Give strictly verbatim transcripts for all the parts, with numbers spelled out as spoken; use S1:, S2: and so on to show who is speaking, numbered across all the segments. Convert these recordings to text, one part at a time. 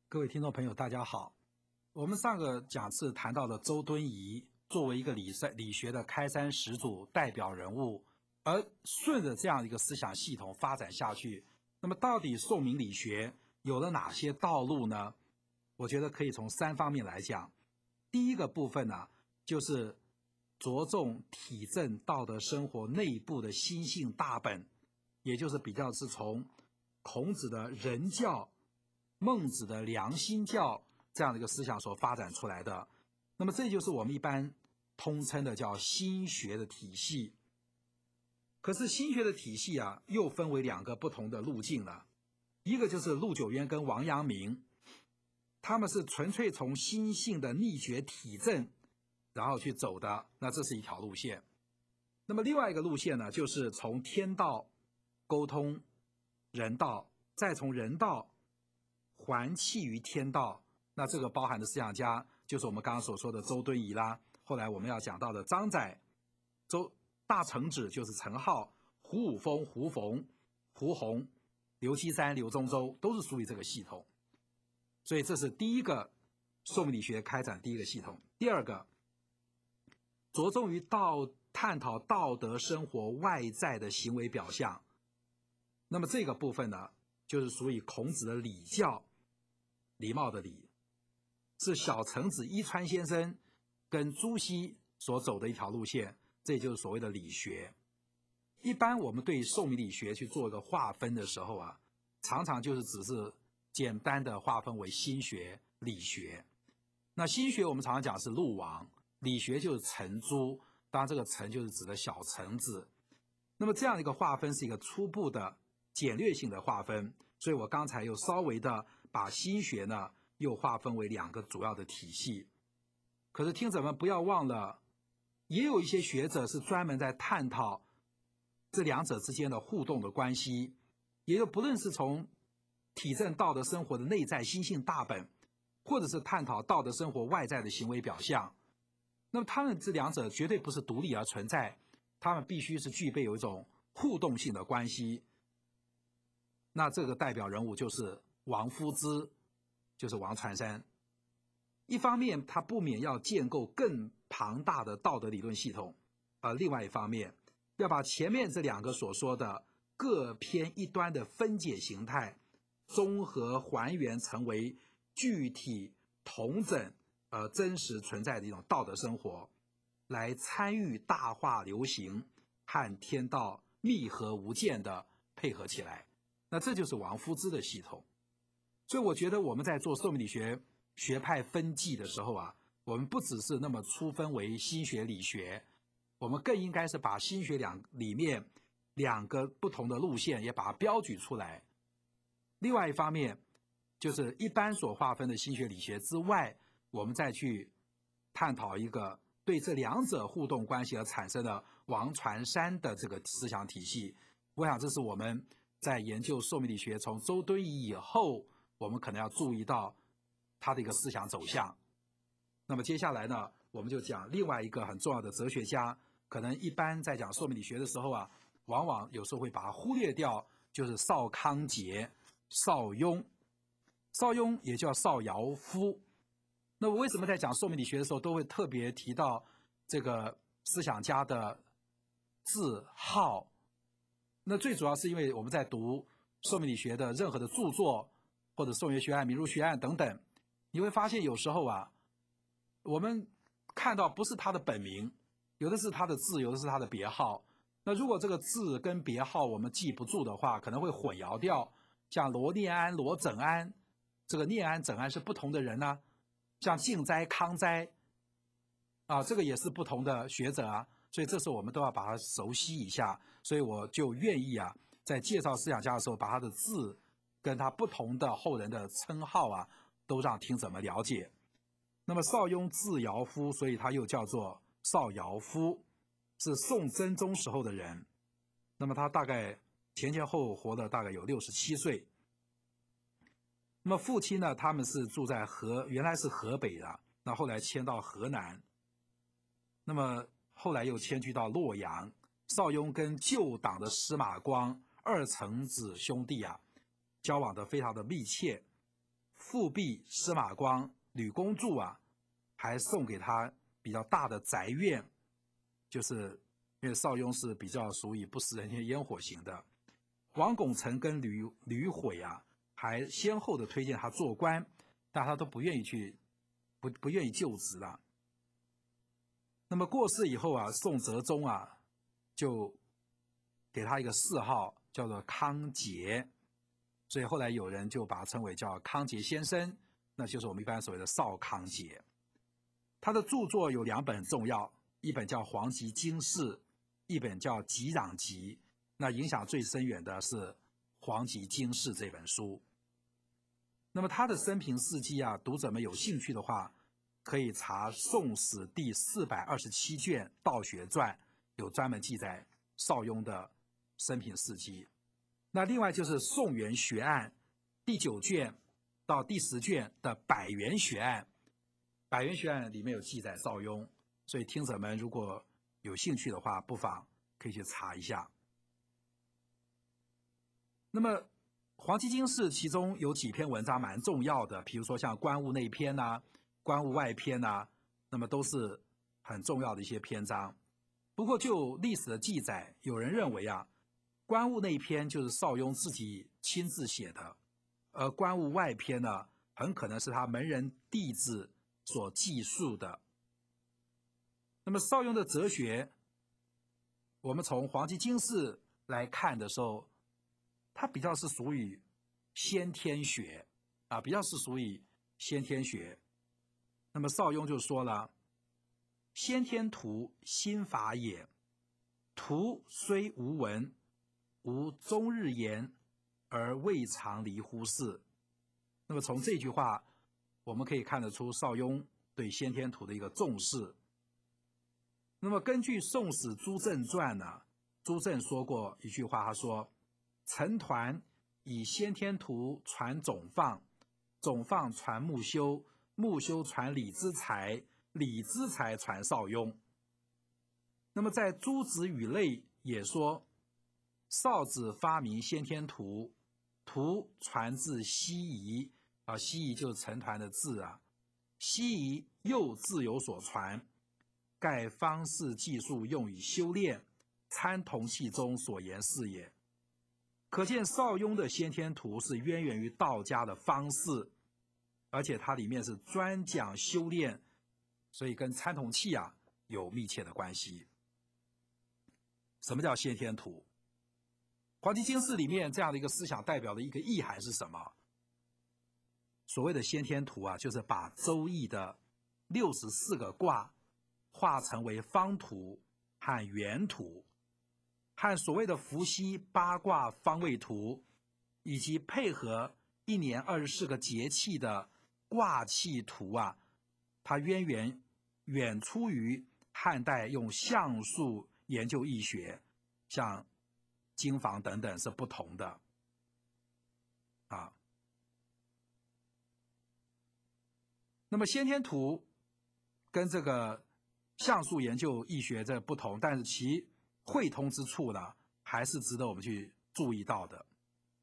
S1: 各位听众朋友，大家好。我们上个讲次谈到了周敦颐作为一个理理学的开山始祖、代表人物，而顺着这样一个思想系统发展下去，那么到底宋明理学有了哪些道路呢？我觉得可以从三方面来讲。第一个部分呢，就是着重体证道德生活内部的心性大本，也就是比较是从孔子的仁教、孟子的良心教这样的一个思想所发展出来的。那么这就是我们一般通称的叫心学的体系。可是心学的体系啊，又分为两个不同的路径了。一个就是陆九渊跟王阳明，他们是纯粹从心性的逆觉体证然后去走的，那这是一条路线。那么另外一个路线呢，就是从天道沟通人道，再从人道还气于天道。那这个包含的思想家就是我们刚刚所说的周敦颐啦，后来我们要讲到的张载、周大成子就是陈浩、胡五峰、胡逢、胡宏、刘七三、刘宗周，都是属于这个系统。所以这是第一个宋明理学开展第一个系统。第二个，着重于道探讨道德生活外在的行为表象。那么这个部分呢，就是属于孔子的礼教，礼貌的礼，是小程子伊川先生跟朱熹所走的一条路线，这就是所谓的理学。一般我们对宋明理学去做一个划分的时候啊，常常就是只是简单的划分为心学、理学。那心学我们常常讲是陆王，理学就是程朱，当然这个程就是指的小程子。那么这样一个划分是一个初步的简略性的划分，所以我刚才又稍微的把心学呢又划分为两个主要的体系。可是听者们不要忘了，也有一些学者是专门在探讨这两者之间的互动的关系，也就不论是从体证道德生活的内在心性大本，或者是探讨道德生活外在的行为表象，那么他们这两者绝对不是独立而存在，他们必须是具备有一种互动性的关系。那这个代表人物就是王夫之，就是王传山。一方面他不免要建构更庞大的道德理论系统，而另外一方面要把前面这两个所说的各偏一端的分解形态综合还原成为具体统整而真实存在的一种道德生活，来参与大化流行和天道密合无间的配合起来。那这就是王夫之的系统。所以我觉得我们在做宋明理学学派分际的时候啊，我们不只是那么粗分为心学理学，我们更应该是把心学两里面两个不同的路线也把它标举出来。另外一方面就是一般所划分的心学理学之外，我们再去探讨一个对这两者互动关系而产生的王传山的这个思想体系。我想这是我们在研究宋明理学从周敦颐以后，我们可能要注意到他的一个思想走向。那么接下来呢，我们就讲另外一个很重要的哲学家，可能一般在讲宋明理学的时候啊，往往有时候会把它忽略掉，就是邵康节、邵雍。邵雍也叫邵尧夫。那我为什么在讲宋明理学的时候都会特别提到这个思想家的字号？那最主要是因为我们在读宋明理学的任何的著作，或者宋元学案、明儒学案等等，你会发现有时候啊，我们看到不是他的本名，有的是他的字，有的是他的别号。那如果这个字跟别号我们记不住的话，可能会混淆掉。像罗念安、罗整安，这个念安、整安是不同的人呢、啊。像静斋、康斋啊，这个也是不同的学者啊。所以这时候我们都要把它熟悉一下。所以我就愿意啊，在介绍思想家的时候，把他的字跟他不同的后人的称号啊，都让听者们了解。那么邵雍字尧夫，所以他又叫做邵尧夫，是宋真宗时候的人。那么他大概前前后后活了大概有六十七岁。那么父亲呢，他们是住在河，原来是河北的，那后来迁到河南，那么后来又迁居到洛阳。邵雍跟旧党的司马光二程子兄弟啊，交往的非常的密切。 富弼、司马光、吕公著啊，还送给他比较大的宅院，就是因为邵雍是比较属于不食人间烟火型的。王拱辰跟吕吕毁啊，还先后的推荐他做官，但他都不愿意去，不不愿意就职了。那么过世以后啊，宋哲宗啊，就给他一个谥号，叫做康节，所以后来有人就把他称为叫康节先生，那就是我们一般所谓的邵康节。他的著作有两本很重要，一本叫《黄极经世》，一本叫《极壤集》。那影响最深远的是《黄极经世》这本书。那么他的生平事迹啊，读者们有兴趣的话，可以查《宋史》第四百二十七卷《道学传》，有专门记载邵雍的生平事迹。那另外就是《宋元学案》第九卷到第十卷的《百元学案》，《百元学案》里面有记载邵雍，所以听者们如果有兴趣的话，不妨可以去查一下。那么《黄极经世》其中有几篇文章蛮重要的，比如说像《观物内篇》呐、《观物外篇》呐，那么都是很重要的一些篇章。不过就历史的记载，有人认为啊，《观物内篇》就是邵雍自己亲自写的，而《观物外篇》呢，很可能是他门人弟子所记述的。那么邵雍的哲学，我们从《黄极经世》来看的时候，它比较是属于先天学啊，比较是属于先天学。那么邵雍就说了：“先天图，心法也。图虽无闻，吾终日言，而未尝离乎事。”那么从这句话，我们可以看得出邵雍对先天图的一个重视。那么根据《宋史·朱正传》呢，朱正说过一句话，他说：“陈抟以先天图传总放，总放传穆修，穆修传李之才，李之才传邵雍。”那么在《诸子语类》也说，邵子发明先天图，图传自西夷啊，西夷就是陈抟的字啊，西夷又自有所传，盖方士技术用以修炼，参同契中所言是也。可见邵雍的先天图是渊源于道家的方士，而且它里面是专讲修炼，所以跟参同契啊有密切的关系。什么叫先天图？《黄极经世》里面这样的一个思想代表的一个意涵是什么？所谓的先天图啊，就是把周易的六十四个卦化成为方图和圆图，和所谓的伏羲八卦方位图，以及配合一年二十四个节气的卦气图啊，它渊源远出于汉代用象数研究易学，像经房等等是不同的啊。那么先天图跟这个象数研究易学这不同，但是其汇通之处呢，还是值得我们去注意到的。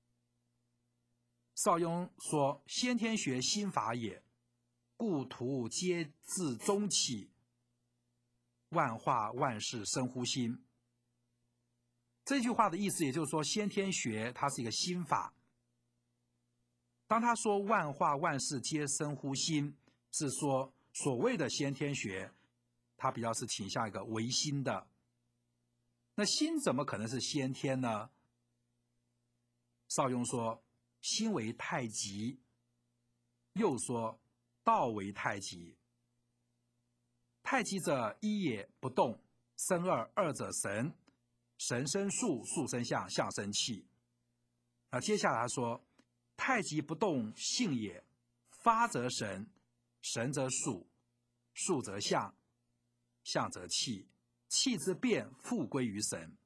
S1: 邵雍说：“先天学心法也，故图皆自中起，万化万事生乎心。”这句话的意思也就是说，先天学它是一个心法。当他说万化万事皆生乎心，是说所谓的先天学，它比较是倾向一个唯心的。那心怎么可能是先天呢？邵雍说：“心为太极。”又说：“道为太极。太极者，一也不动，生二，二者神。神生数，数生象，象生气。”那接下来他说：“太极不动，性也。发则神，神则数，数则象，象则气，气之变复归于神。”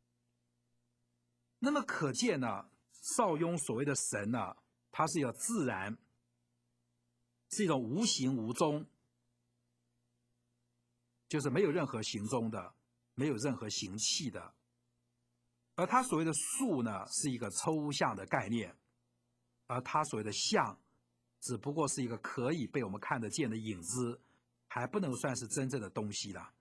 S1: 那么可见呢，邵雍所谓的神呢，它是一个自然，是一种无形无踪，就是没有任何行踪的，没有任何行气的。而他所谓的数呢，是一个抽象的概念，而他所谓的象只不过是一个可以被我们看得见的影子，还不能算是真正的东西了。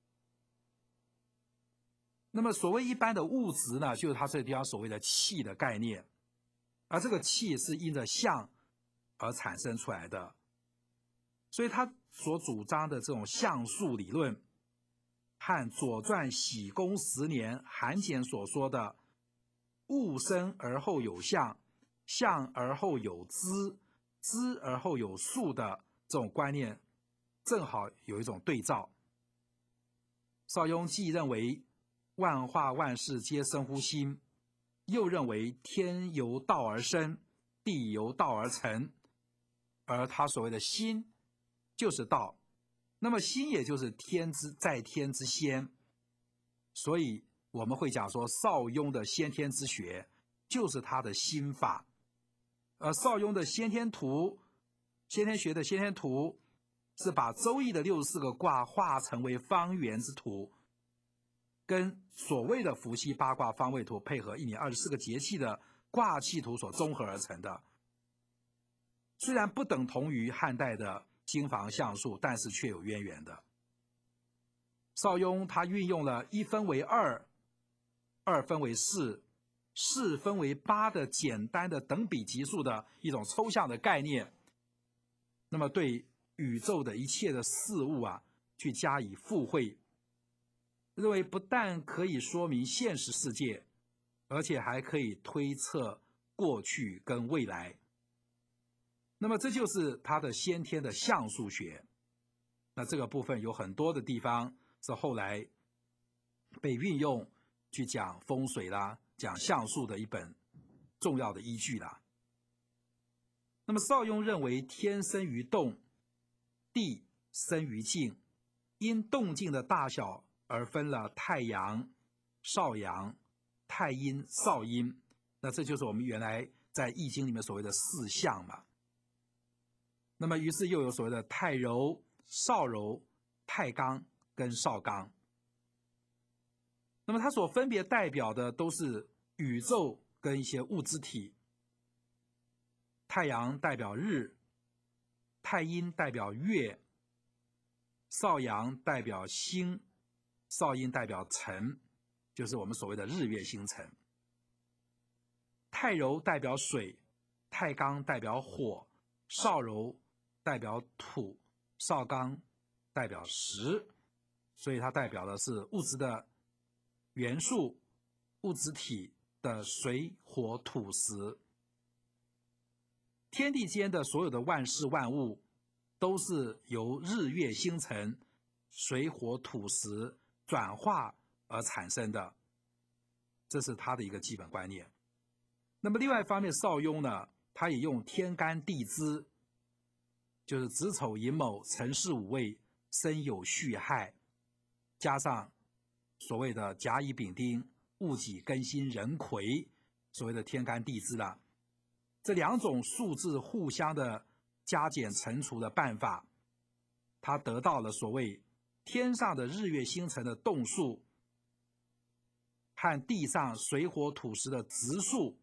S1: 那么所谓一般的物质呢，就是它这个地方所谓的气的概念，而这个气是因着相而产生出来的，所以他所主张的这种相数理论，和《左传》喜公十年韩简所说的物生而后有相，相而后有知，知而后有数的这种观念，正好有一种对照。邵雍既认为万化万事皆生乎心，又认为天由道而生，地由道而成，而他所谓的心就是道，那么心也就是天之在天之先，所以我们会讲说邵雍的先天之学就是他的心法。而邵雍的先天图，先天学的先天图是把周易的六十四个卦化成为方圆之图，跟所谓的伏羲八卦方位图配合一年二十四个节气的卦气图所综合而成的。虽然不等同于汉代的经房象数，但是却有渊源的。邵雍他运用了一分为二，二分为四，四分为八的简单的等比级数的一种抽象的概念，那么对宇宙的一切的事物啊，去加以附会，认为不但可以说明现实世界，而且还可以推测过去跟未来。那么这就是他的先天的象数学。那这个部分有很多的地方是后来被运用去讲风水啦、讲象数的一本重要的依据啦。那么邵雍认为天生于动，地生于静，因动静的大小而分了太阳、少阳、太阴、少阴。那这就是我们原来在易经里面所谓的四象嘛。那么于是又有所谓的太柔、少柔、太刚跟少刚。那么它所分别代表的都是宇宙跟一些物质体。太阳代表日，太阴代表月，少阳代表星，少阴代表辰，就是我们所谓的日月星辰。太柔代表水，太刚代表火，少柔代表土，少刚代表石，所以它代表的是物质的元素，物质体的水火土石。天地间的所有的万事万物都是由日月星辰、水火土石转化而产生的，这是他的一个基本观念。那么另外一方面，邵雍呢，他也用天干地支，就是子丑寅卯辰巳午未申酉戌亥，加上所谓的甲乙丙丁戊己庚辛壬癸，所谓的天干地支啦，这两种数字互相的加减乘除的办法，他得到了所谓天上的日月星辰的动数和地上水火土石的质数，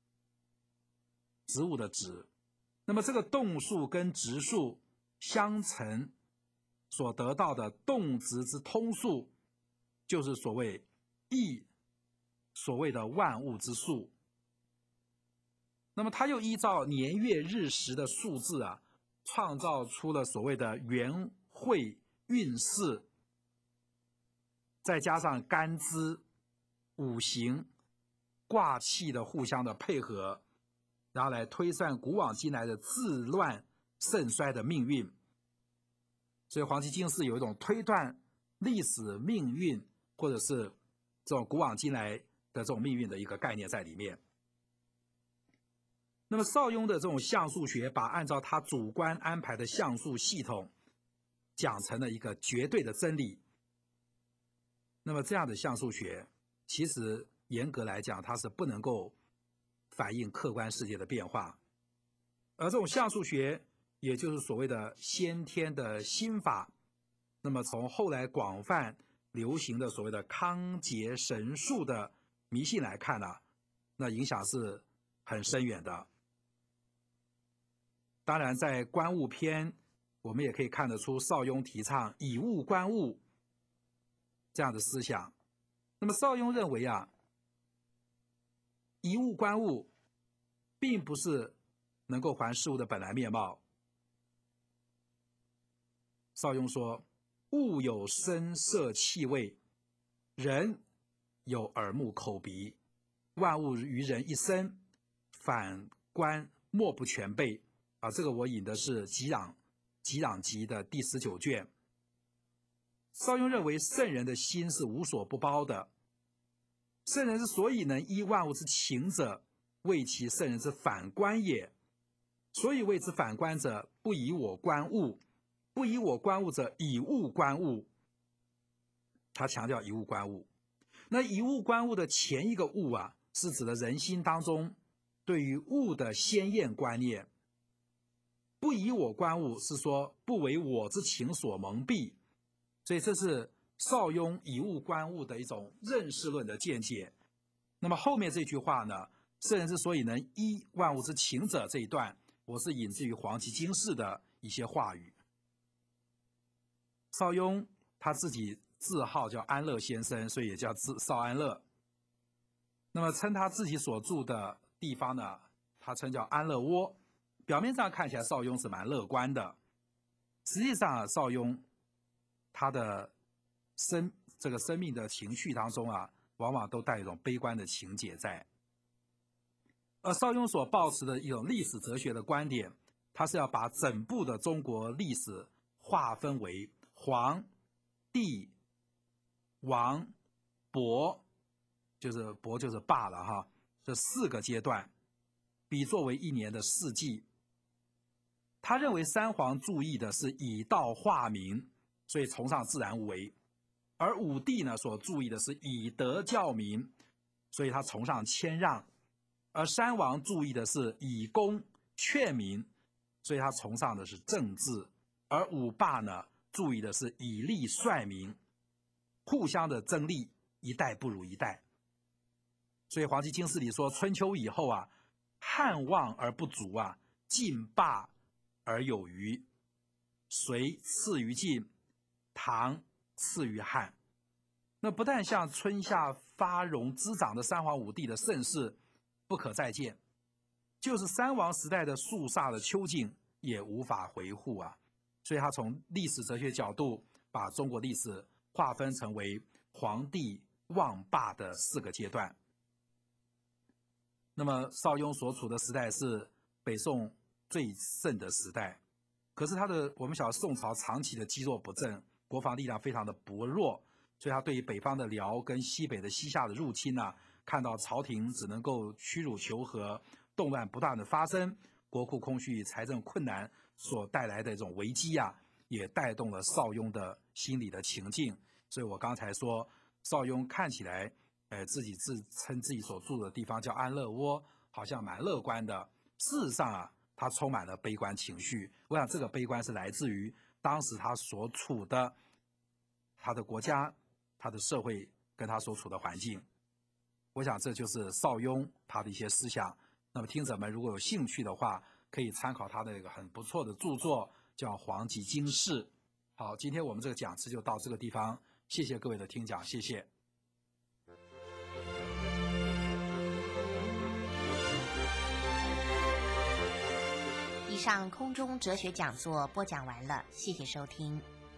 S1: 植物的植。那么这个动数跟质数相乘所得到的动质之通数，就是所谓易，所谓的万物之数。那么他又依照年月日时的数字啊，创造出了所谓的元会运势，再加上干支、五行、卦气的互相的配合，然后来推算古往今来的治乱盛衰的命运。所以黄帝经世有一种推断历史命运，或者是这种古往今来的这种命运的一个概念在里面。那么邵雍的这种象数学，把按照他主观安排的象数系统讲成了一个绝对的真理。那么这样的象数学，其实严格来讲，它是不能够反映客观世界的变化。而这种象数学，也就是所谓的先天的心法，那么从后来广泛流行的所谓的康节神术的迷信来看呢、啊，那影响是很深远的。 当然，在观物篇，我们也可以看得出邵雍提倡以物观物这样的思想。那么邵雍认为啊，以物观物，并不是能够还事物的本来面貌。邵雍说，物有声色气味，人有耳目口鼻，万物于人一身，反观莫不全备。啊，这个我引的是《己壤己壤集》的第十九卷。邵雍认为圣人的心是无所不包的，圣人之所以能依万物之情者，谓其圣人之反观也。所以谓之反观者，不以我观物，不以我观物者，以物观物。他强调以物观物。那以物观物的前一个物啊，是指的人心当中对于物的鲜艳观念。不以我观物是说不为我之情所蒙蔽，所以这是邵雍以物观物的一种认识论的见解。那么后面这句话呢，圣人之所以能依万物之情者，这一段我是引自于黄极经世的一些话语。邵雍他自己字号叫安乐先生，所以也叫字邵安乐。那么称他自己所住的地方呢，他称叫安乐窝。表面上看起来邵雍是蛮乐观的，实际上啊，邵雍他的生这个生命的情绪当中啊，往往都带一种悲观的情节在。而邵雍所抱持的一种历史哲学的观点，他是要把整部的中国历史划分为黄、帝、王、伯，就是伯就是霸了哈，这四个阶段，比作为一年的四季。他认为三皇注意的是以道化民，所以崇尚自然无为；而武帝呢，所注意的是以德教民，所以他崇尚谦让；而山王注意的是以公劝民，所以他崇尚的是政治；而五霸呢，注意的是以利率民，互相的争利，一代不如一代。所以黄极经世里说，春秋以后啊，汉旺而不足啊，晋霸而有余，隋次于晋，唐次于汉。那不但像春夏发荣滋长的三皇五帝的盛世不可再见，就是三王时代的肃杀的秋景也无法回复啊。所以他从历史哲学角度，把中国历史划分成为黄帝旺霸的四个阶段。那么邵雍所处的时代是北宋最盛的时代，可是他的我们晓得宋朝长期的积弱不振，国防力量非常的薄弱，所以他对于北方的辽跟西北的西夏的入侵啊，看到朝廷只能够屈辱求和，动乱不断的发生，国库空虚、财政困难所带来的这种危机啊，也带动了邵雍的心理的情境。所以我刚才说，邵雍看起来，呃，自己自称自己所住的地方叫安乐窝，好像蛮乐观的。事实上啊，他充满了悲观情绪。我想这个悲观是来自于当时他所处的他的国家、他的社会跟他所处的环境。我想这就是邵雍他的一些思想。那么听者们如果有兴趣的话，可以参考他的一个很不错的著作，叫《黄极经世》。好，今天我们这个讲词就到这个地方，谢谢各位的听讲，谢谢。
S2: 以上空中哲学讲座播讲完了，谢谢收听。